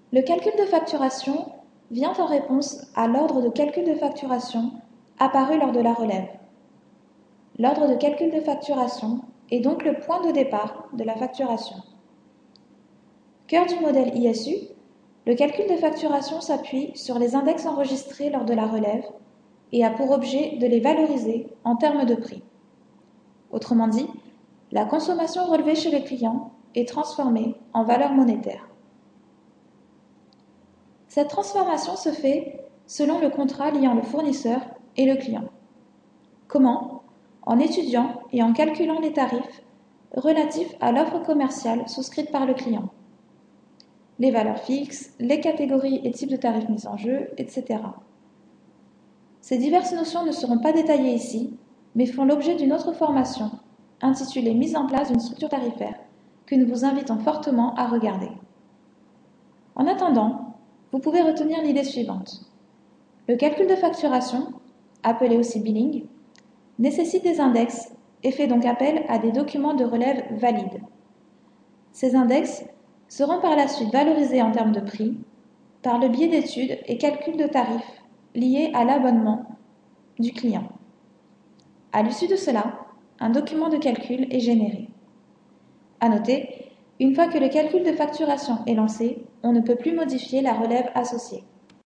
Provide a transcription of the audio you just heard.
Le calcul de facturation vient en réponse à l'ordre de calcul de facturation apparu lors de la relève. L'ordre de calcul de facturation est donc le point de départ de la facturation. Cœur du modèle ISU, le calcul de facturation s'appuie sur les index enregistrés lors de la relève et a pour objet de les valoriser en termes de prix. Autrement dit, la consommation relevée chez le client est transformée en valeur monétaire. Cette transformation se fait selon le contrat liant le fournisseur et le client. Comment ? En étudiant et en calculant les tarifs relatifs à l'offre commerciale souscrite par le client, les valeurs fixes, les catégories et types de tarifs mis en jeu, etc. Ces diverses notions ne seront pas détaillées ici, mais font l'objet d'une autre formation, intitulée Mise en place d'une structure tarifaire, que nous vous invitons fortement à regarder. En attendant, vous pouvez retenir l'idée suivante. Le calcul de facturation, appelé aussi billing, nécessite des index et fait donc appel à des documents de relève valides. Ces index seront par la suite valorisés en termes de prix par le biais d'études et calculs de tarifs liés à l'abonnement du client. À l'issue de cela, un document de calcul est généré. À noter, une fois que le calcul de facturation est lancé, on ne peut plus modifier la relève associée.